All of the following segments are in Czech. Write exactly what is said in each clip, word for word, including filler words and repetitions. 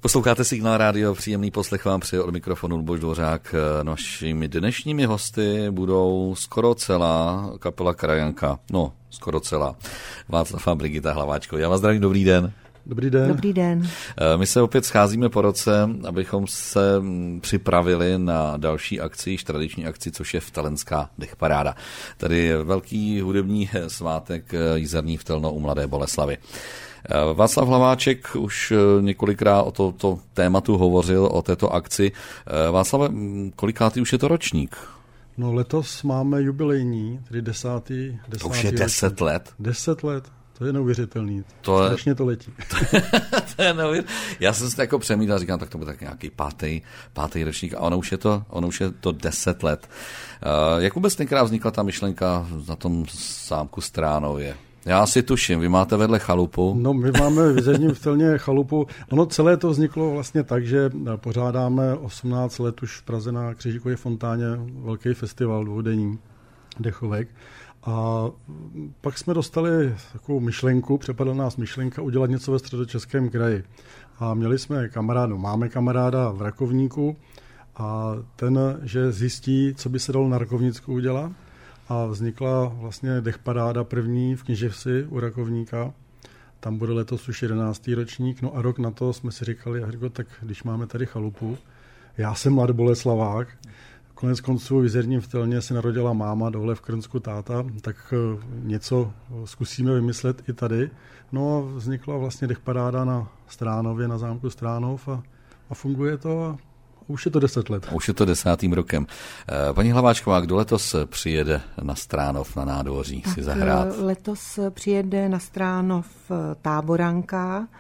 Posloucháte Signál rádio, příjemný poslech vám přeje od mikrofonu Luboš Dvořák. Našimi dnešními hosty budou skoro celá kapela Krajanka. No, skoro celá. Václav a Brigita Hlaváčko. Já vás zdravím, dobrý den. Dobrý den. Dobrý den. My se opět scházíme po roce, abychom se připravili na další akci, již tradiční akci, což je Vtelenská dechparáda. Tady je velký hudební svátek Jízerní Vtelno u Mladé Boleslavi. Václav Hlaváček už několikrát o tomto tématu hovořil, o této akci. Václave, kolikátý už je to ročník? No letos máme jubilejní, tedy desátý, desátý To už je deset let? Deset let. To je neuvěřitelný. To je... Strašně to letí. to je neuvěřitelný. Já jsem si to jako přemýšlel, říkám, tak to bude tak nějaký pátý, pátý ročník a ono už je to, ono už je to deset let. Uh, jak vůbec tenkrát vznikla ta myšlenka na tom zámku Stránově? Já si tuším, vy máte vedle chalupu. No, my máme v Jízerním Vtelně chalupu. Ono celé to vzniklo vlastně tak, že pořádáme osmnáct let už v Praze na Křižíkově fontáně velký festival dvoudenní dechovek. A pak jsme dostali takovou myšlenku, přepadla nás myšlenka udělat něco ve Středočeském kraji. A měli jsme kamaráda, máme kamaráda v Rakovníku a ten, že zjistí, co by se dalo na Rakovnicku udělat. A vznikla vlastně dechparáda první v Kněževsi u Rakovníka. Tam bude letos už jedenáctý ročník. No a rok na to jsme si říkali, Hrgo, tak když máme tady chalupu, já jsem mladoboleslavák, konec konců v Jízerním Vtelně se narodila máma, dole v Krnsku táta, tak něco zkusíme vymyslet i tady. No a vznikla vlastně dechparáda na Stránově, na zámku Stránov a, a funguje to a už je to deset let. Už je to desátým rokem. Paní Hlaváčková, kdo letos přijede na Stránov, na nádvoří tak si zahrát? Letos přijede na Stránov Táboranka,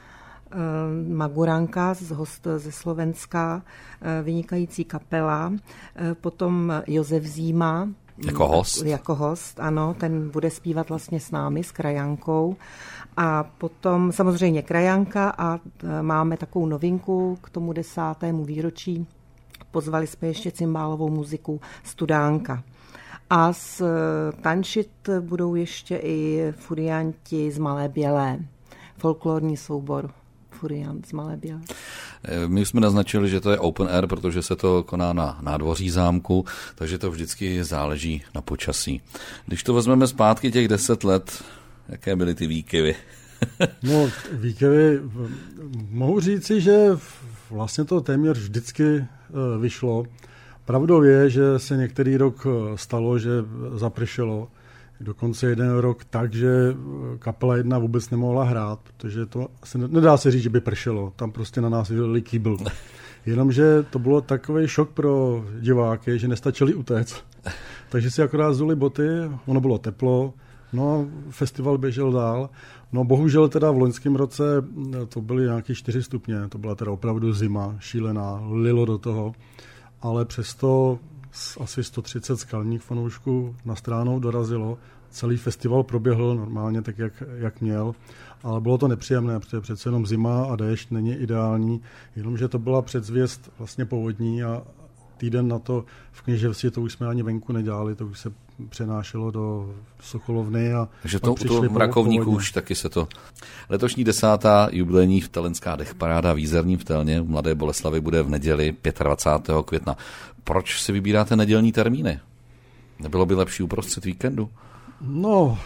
Maguranka, host ze Slovenska, vynikající kapela, potom Josef Zíma. Jako host? Jako host, ano, ten bude zpívat vlastně s námi, s Krajankou. A potom samozřejmě Krajanka a máme takovou novinku k tomu desátému výročí. Pozvali jsme ještě cymbálovou muziku Studánka. A s tančit budou ještě i furianti z Malé Bělé, folklorní soubor. Furiant z Malé Bělé. My jsme naznačili, že to je open air, protože se to koná na nádvoří zámku, takže to vždycky záleží na počasí. Když to vezmeme zpátky těch deset let, jaké byly ty výkyvy? No, výkyvy, mohu říci, že vlastně to téměř vždycky vyšlo. Pravdou je, že se některý rok stalo, že zapršelo. Dokonce jeden rok tak, že kapela jedna vůbec nemohla hrát, protože to asi nedá se říct, že by pršelo. Tam prostě na nás vylili kýbl. Jenomže to bylo takový šok pro diváky, že nestačili utéct. Takže si akorát zuli boty, ono bylo teplo, no festival běžel dál. No bohužel teda v loňském roce to byly nějaké čtyři stupně, to byla teda opravdu zima, šílená, lilo do toho, ale přesto asi sto třicet skalních fanoušků na Stránou dorazilo. Celý festival proběhl normálně tak, jak, jak měl, ale bylo to nepříjemné, protože přece jenom zima a déšť není ideální, jenomže to byla předzvěst vlastně povodní a týden na to v Kněževsi to už jsme ani venku nedělali, to už se přenášelo do Sokolovny. A takže to, to v Rakovníku už taky se to... Letošní desátá jubilejní Vtelenská dechparáda v Jízerním Vtelně v Mladé Boleslavi bude v neděli dvacátého pátého května. Proč si vybíráte nedělní termíny? Nebylo by lepší uprostřed víkendu? No,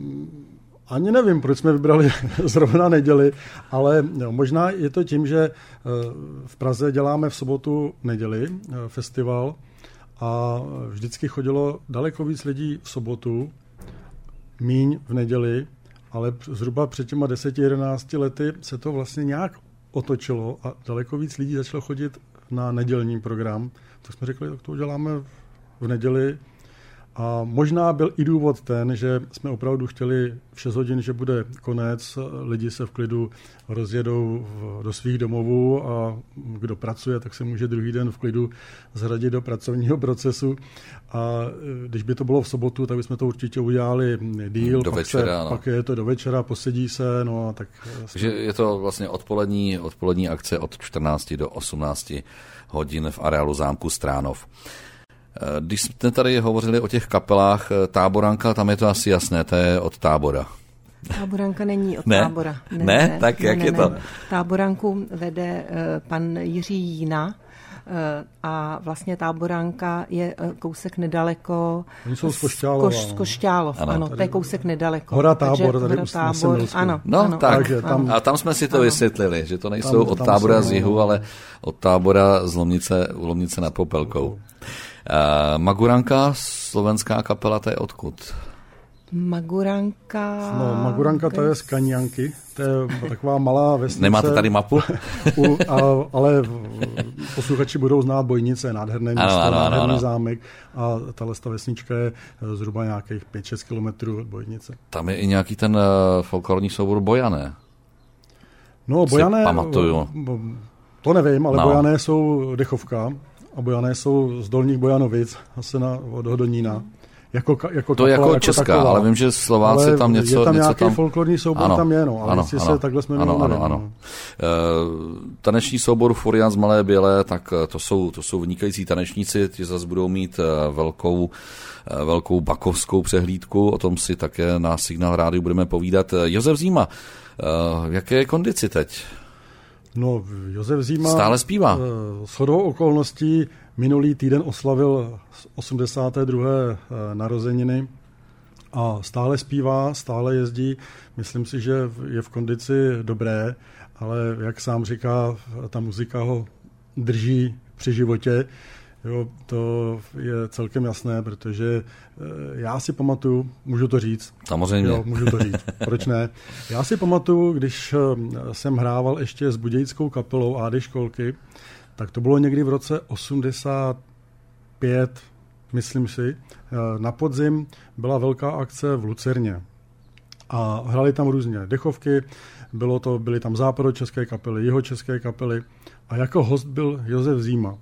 ani nevím, proč jsme vybrali zrovna neděli, ale no, možná je to tím, že v Praze děláme v sobotu neděli festival a vždycky chodilo daleko víc lidí v sobotu, míň v neděli, ale zhruba před těma deseti jedenácti lety se to vlastně nějak otočilo a daleko víc lidí začalo chodit na nedělní program. Tak jsme řekli, tak to uděláme v neděli. A možná byl i důvod ten, že jsme opravdu chtěli v šest hodin, že bude konec, lidi se v klidu rozjedou do svých domovů a kdo pracuje, tak se může druhý den v klidu zhradit do pracovního procesu. A když by to bylo v sobotu, tak bychom to určitě udělali díl, do pak, večera, se, no. pak je to do večera, posedí se, no a tak... Takže je to vlastně odpolední, odpolední akce od čtrnácti do osmnácti hodin v areálu zámku Stránov. Když jsme tady hovořili o těch kapelách, Táboranka, tam je to asi jasné, to je od Tábora. Táboranka není od ne? tábora. Ne, ne? Tak ne, jak ne, je to? Ne. Táboranku vede uh, pan Jiří Jína uh, a vlastně Táboranka je uh, kousek nedaleko. Oni jsou z Košťálova. Koš, z Košťálov, ano, ano, to je kousek nedaleko. Hora Tábor, tady Hora Tábor, ano. No ano, tak, ano, tam, a tam jsme si to ano. vysvětlili, že to nejsou tam, od tam Tábora jsou, z jihu, no. ale od Tábora z Lomnice, u Lomnice nad Popelkou. Uh, Maguranka, slovenská kapela, to je odkud? Maguranka... No, Maguranka to je z Kaňanky, to je taková malá vesnice. Nemáte tady mapu? u, a, ale posluchači budou znát Bojnice, nádherné město, ano, ano, nádherný ano, ano. zámek a tahle vesnička je zhruba nějakých pět šest kilometrů od Bojnice. Tam je i nějaký ten uh, folklorní soubor Bojané. No, Bojané, pamatuju. To nevím, ale no. Bojané jsou dechovka a Bojané jsou z Dolních Bojanovic, asi na, od Hodonína. Jako, jako to je jako, jako česká, taková. Ale vím, že Slováci ale tam něco... je tam něco nějaký tam... folklorní soubor, ano, tam je, no, ale ano, jestli ano, se takhle jsme ano, ano, ano. No. Uh, taneční soubor Furian z Malé Bělé, tak to jsou, to jsou vynikající tanečníci, ti zase budou mít uh, velkou, uh, velkou bakovskou přehlídku, o tom si také na Signál rádiu budeme povídat. Uh, Josef Zíma, uh, v jaké je kondici teď? No, Josef Zíma... Stále zpívá. Uh, shodou okolností minulý týden oslavil osmdesáté druhé narozeniny a stále zpívá, stále jezdí. Myslím si, že je v kondici dobré, ale jak sám říká, ta muzika ho drží při životě. Jo, to je celkem jasné, protože já si pamatuju, můžu to říct. Samozřejmě. Jo, můžu to říct, proč ne. Já si pamatuju, když jsem hrával ještě s budějickou kapelou á dé školky, tak to bylo někdy v roce osmdesát pět, myslím si. Na podzim byla velká akce v Lucerně a hrali tam různě dechovky, bylo to, byly tam západočeské kapely, jihočeské kapely a jako host byl Josef Zíma.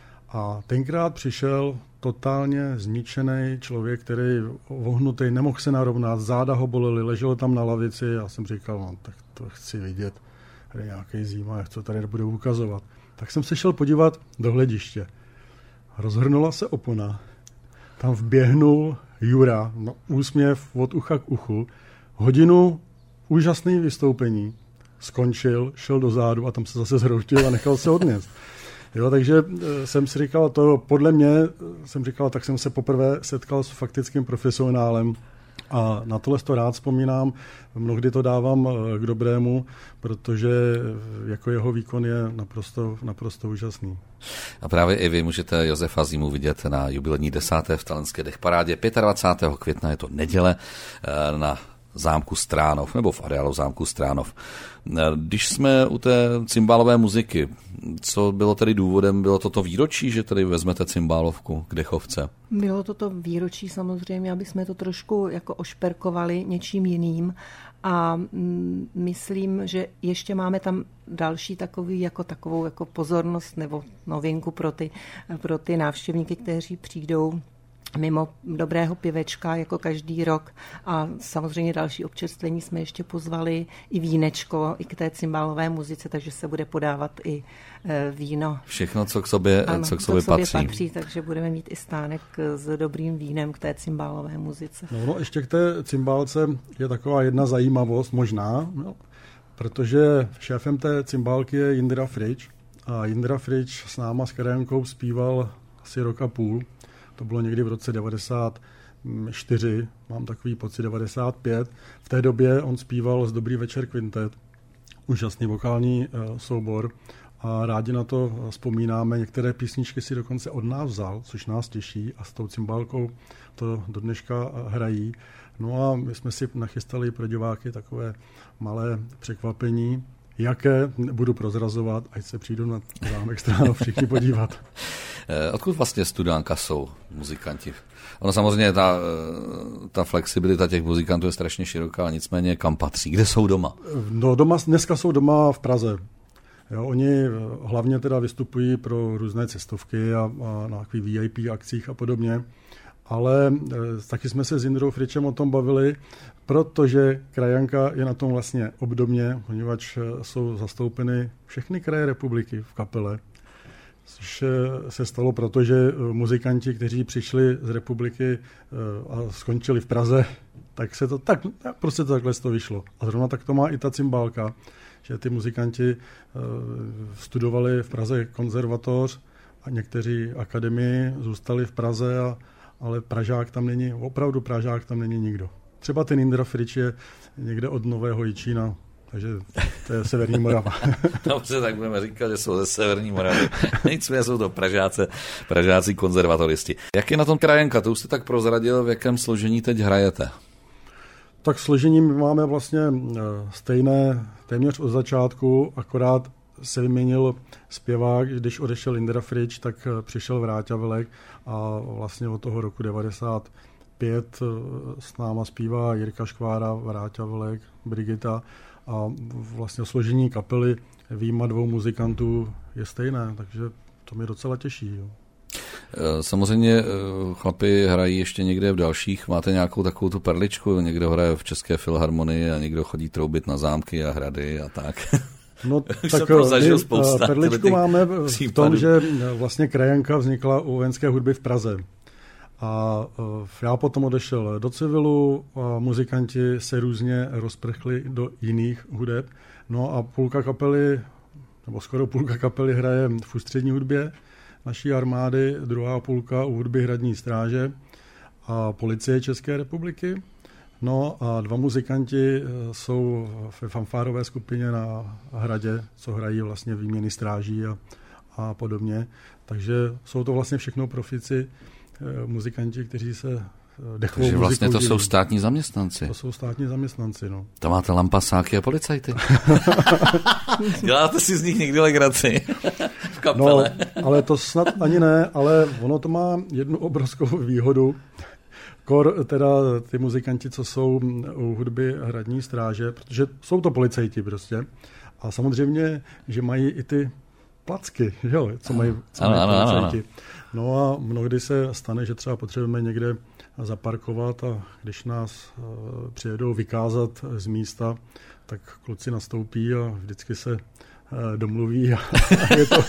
A tenkrát přišel totálně zničený člověk, který vohnutý, nemohl se narovnat, záda ho bolely, ležel tam na lavici a já jsem říkal, no, tak to chci vidět, tady nějaký Zíma, jak to tady bude ukazovat. Tak jsem se šel podívat do hlediště. Rozhrnula se opona, tam vběhnul Jura, no, úsměv od ucha k uchu, hodinu úžasné vystoupení, skončil, šel do zádu a tam se zase zhroutil a nechal se odnést. Jo, takže jsem si říkal, to podle mě, jsem říkal, tak jsem se poprvé setkal s faktickým profesionálem a na tohle to rád vzpomínám, mnohdy to dávám k dobrému, protože jako jeho výkon je naprosto, naprosto úžasný. A právě i vy můžete Josefa Zímu vidět na jubilejní desáté v Talenské dechparádě. dvacátého pátého května je to neděle na zámku Stránov, nebo v areálu zámku Stránov. Když jsme u té cymbálové muziky, co bylo tedy důvodem? Bylo to to výročí, že tedy vezmete cymbálovku k dechovce? Bylo to to výročí samozřejmě, aby jsme to trošku jako ošperkovali něčím jiným a mm, myslím, že ještě máme tam další takový, jako takovou jako pozornost nebo novinku pro ty, pro ty návštěvníky, kteří přijdou mimo dobrého pivečka jako každý rok a samozřejmě další občerstvení jsme ještě pozvali i vínečko i k té cymbálové muzice, takže se bude podávat i víno. Všechno, co k sobě, ano, co k sobě, co k sobě patří. patří. Takže budeme mít i stánek s dobrým vínem k té cymbálové muzice. No, no ještě k té cymbálce je taková jedna zajímavost možná, no, protože šéfem té cymbálky je Jindra Frič a Jindra Frič s náma s Krajankou zpíval asi rok a půl. To bylo někdy v roce devadesát čtyři, mám takový pocit, devadesát pět. V té době on zpíval z Dobrý večer kvintet, úžasný vokální uh, soubor a rádi na to vzpomínáme. Některé písničky si dokonce od nás vzal, což nás těší a s tou cymbálkou to do dneška hrají. No a my jsme si nachystali pro diváky takové malé překvapení, jaké budu prozrazovat, ať se přijdu na zámek Stránov všichni podívat. Odkud vlastně studánka jsou muzikanti? Ono samozřejmě ta, ta flexibilita těch muzikantů je strašně široká, ale nicméně kam patří? Kde jsou doma? No doma, dneska jsou doma v Praze. Jo, oni hlavně teda vystupují pro různé cestovky a, a na takových V I P akcích a podobně. Ale e, taky jsme se s Jindrou Fričem o tom bavili, protože Krajanka je na tom vlastně obdobně, poněvadž jsou zastoupeny všechny kraje republiky v kapele. což se stalo proto, že muzikanti, kteří přišli z republiky a skončili v Praze, tak se to tak, prostě to takhle to vyšlo. A zrovna tak to má i ta cymbálka, že ty muzikanti studovali v Praze konzervatoř a někteří akademii zůstali v Praze, a, ale Pražák tam není, opravdu Pražák tam není nikdo. Třeba ten Indra Frič je někde od Nového Jičína, takže to je Severní Morava. Dobře, tak budeme říkat, že jsou ze Severní Moravy. Nicméně jsou to Pražáci, Pražáci konzervatoristi. Jak je na tom Krajenka? To už jste tak prozradil, v jakém složení teď hrajete? Tak složení máme vlastně stejné téměř od začátku, akorát se vyměnil zpěvák, když odešel Indra Frič, tak přišel Vráťa Velek a vlastně od toho roku devadesát pět s náma zpívá Jirka Škvára, Vráťa Velek, Brigita a vlastně složení kapely výjima dvou muzikantů je stejné, takže to mě docela těší. Jo. Samozřejmě chlapi hrají ještě někde v dalších, máte nějakou takovou tu perličku, někdo hraje v České filharmonii a někdo chodí troubit na zámky a hrady a tak. No tak my perličku máme v tom, že vlastně Krajanka vznikla u vojenské hudby v Praze. A já potom odešel do civilu a muzikanti se různě rozprchli do jiných hudeb. No a půlka kapely, nebo skoro půlka kapely hraje v ústřední hudbě naší armády, druhá půlka u hudby Hradní stráže a policie České republiky. No a dva muzikanti jsou ve fanfárové skupině na Hradě, co hrají vlastně výměny stráží a, a podobně. Takže jsou to vlastně všechno profici, muzikanti, kteří se dechovou Takže vlastně to dělí. Jsou státní zaměstnanci. To jsou státní zaměstnanci, no. To máte lampasáky a policajty. Děláte si z nich někdy legraci v kapele. No, ale to snad ani ne, ale ono to má jednu obrovskou výhodu. Kor teda ty muzikanti, co jsou u hudby Hradní stráže, protože jsou to policajti prostě. A samozřejmě, že mají i ty placky, jo, co mají, co ano, mají ano, policajti. Ano. No a mnohdy se stane, že třeba potřebujeme někde zaparkovat a když nás uh, přijedou vykázat z místa, tak kluci nastoupí a vždycky se uh, domluví. A, a je to...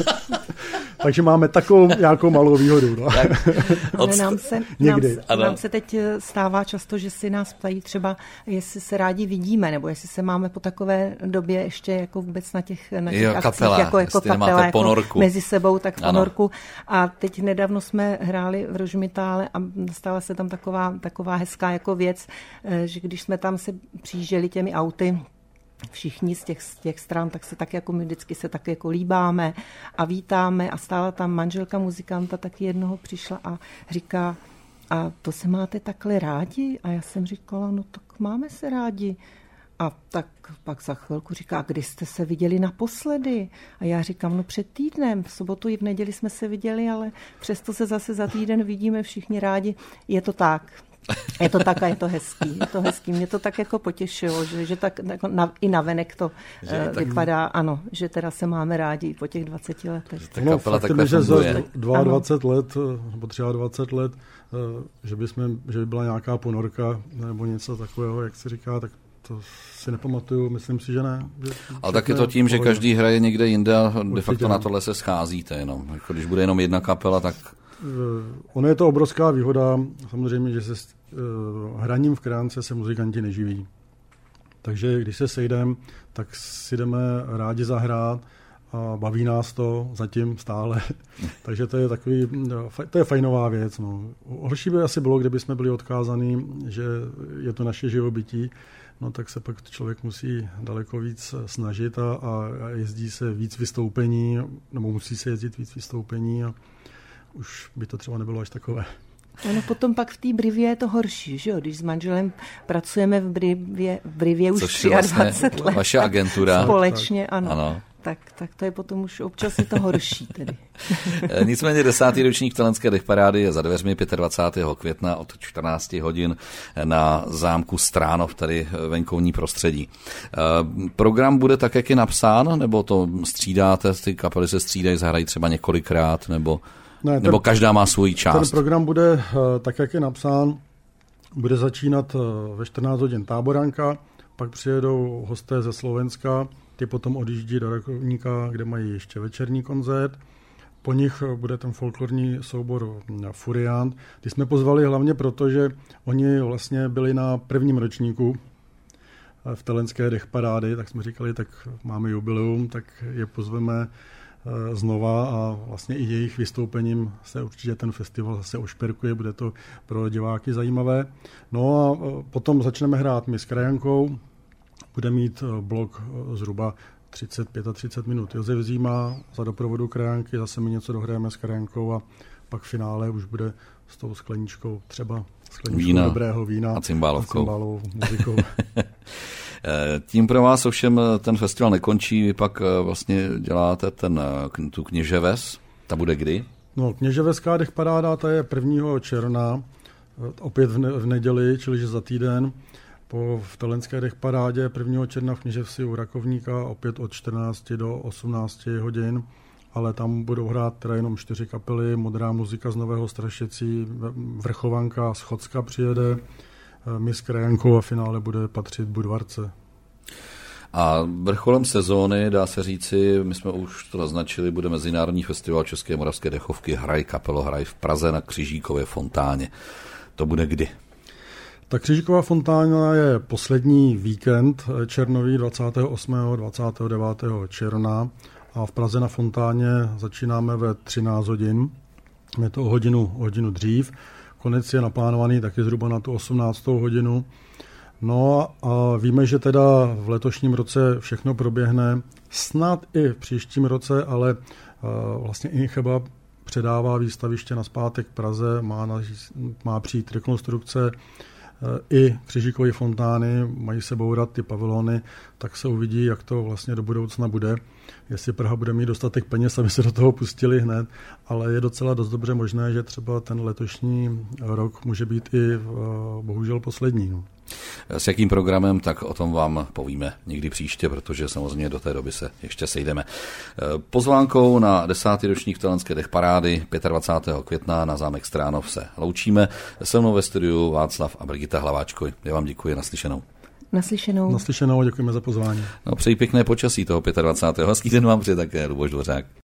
Takže máme takovou nějakou malou výhodu. No. Tak, odst- nám, se, nám, se, nám se teď stává často, že si nás ptají třeba, jestli se rádi vidíme, nebo jestli se máme po takové době ještě jako vůbec na těch, na těch jo, akcích, kapela, jako, jako kapela, jako mezi sebou, tak v ano. ponorku. A teď nedávno jsme hráli v Rožmitále a stala se tam taková, taková hezká jako věc, že když jsme tam se přijížděli těmi auty, všichni z těch, z těch stran, tak se tak jako my vždycky se tak jako líbáme a vítáme a stála tam manželka muzikanta, taky jednoho přišla a říká, a to se máte takhle rádi? A já jsem říkala, no tak máme se rádi. A tak pak za chvilku říká, kdy jste se viděli naposledy? A já říkám, no před týdnem, v sobotu i v neděli jsme se viděli, ale přesto se zase za týden vidíme všichni rádi. Je to tak. Je to tak a je to hezký. Je to hezký. Mě to tak jako potěšilo, že, že tak jako na, i navenek to že uh, vypadá, tak... ano, že teda se máme rádi po těch dvaceti letech. Že ta kapela takhle že funguje. Za dvacet dva let nebo dvacet tři let, že by, jsme, že by byla nějaká ponorka nebo něco takového, jak se říká, tak to si nepamatuju, myslím si, že ne. Že ale tak je to tím, že každý hraje někde jinde a de facto na tohle se scházíte jenom. Jako když bude jenom jedna kapela, tak... Ono je to obrovská výhoda, samozřejmě, že se uh, hraním v Krajance se muzikanti neživí. Takže když se sejdeme, tak si jdeme rádi zahrát a baví nás to zatím stále. Takže to je takový, to je fajnová věc. No. Horší by asi bylo, kdyby jsme byli odkázaní, že je to naše živobytí, no tak se pak člověk musí daleko víc snažit a, a jezdí se víc vystoupení, nebo musí se jezdit víc vystoupení a už by to třeba nebylo až takové. No potom pak v té Brivě je to horší, že jo? Když s manželem pracujeme v Brivě, v Brivě už což dvacet tři vlastně let. Vaše agentura. Společně, ano. ano. Tak, tak to je potom už občas je to horší tedy. Nicméně desátý ročník Telenské dechparády je za dveřmi dvacátého pátého května od čtrnácti hodin na zámku Stránov, tady venkovní prostředí. Program bude tak, jak je napsán, nebo to střídáte, ty kapely se střídají, zahrají třeba několikrát, nebo, ne, ten, nebo každá má svůj část? Ten program bude tak, jak je napsán, bude začínat ve čtrnáct hodin táboranka, pak přijedou hosté ze Slovenska, ty potom odjíždí do Rakovníka, kde mají ještě večerní koncert po nich bude ten folklorní soubor Furiant. Ty jsme pozvali hlavně proto, že oni vlastně byli na prvním ročníku v Telenské dechparády, tak jsme říkali, tak máme jubileum, tak je pozveme znova a vlastně i jejich vystoupením se určitě ten festival zase ošperkuje, bude to pro diváky zajímavé. No a potom začneme hrát my s krajankou, bude mít blok zhruba třicet až třicet pět minut. Josef Zíma za doprovodu krajanky, zase my něco dohrajeme s krajankou a pak v finále už bude s tou skleničkou třeba skleničkou vína, dobrého vína a cymbálovkou. A cymbálovou muzikou. Tím pro vás ovšem ten festival nekončí, vy pak vlastně děláte ten, tu kněževes, ta bude kdy? No, kněževeská dechparáda, ta je prvního června, opět v, ne, v neděli, čili za týden, po v Telenské dechparádě prvního června v Kněževsi u Rakovníka, opět od čtrnácti do osmnácti hodin, ale tam budou hrát teda jenom čtyři kapely, Modrá muzika z Nového Strašecí, Vrchovanka z Chocka přijede, my s krajankou a finále bude patřit Budvarce. A vrcholem sezóny, dá se říci, my jsme už to naznačili, bude Mezinárodní festival České a Moravské dechovky Hraj Kapelohraj v Praze na Křižíkově fontáně. To bude kdy? Ta Křižíková fontána je poslední víkend červnový dvacátého osmého a dvacátého devátého června a v Praze na fontáně začínáme ve třináct hodin. Je to o hodinu, o hodinu dřív. Konec je naplánovaný taky zhruba na tu osmnáctou hodinu. No a víme, že teda v letošním roce všechno proběhne, snad i v příštím roce, ale vlastně Incheba předává výstaviště nazpátek Praze, má, na, má přijít rekonstrukce i Křižíkové fontány, mají se bourat ty pavilony, tak se uvidí, jak to vlastně do budoucna bude. Jestli Praha bude mít dostatek peněz, aby se do toho pustili hned, ale je docela dost dobře možné, že třeba ten letošní rok může být i bohužel poslední. No. S jakým programem, tak o tom vám povíme někdy příště, protože samozřejmě do té doby se ještě sejdeme. Pozvánkou na desátý ročník Telenské dechparády dvacátého pátého května na zámek Stránov se loučíme. Se mnou ve studiu Václav a Brigita Hlaváčko. Já vám děkuji, naslyšenou. Naslyšenou. Naslyšenou, děkujeme za pozvání. No, přeji pěkné počasí toho dvacátého pátého Hezký den vám přeje také Luboš Dvořák.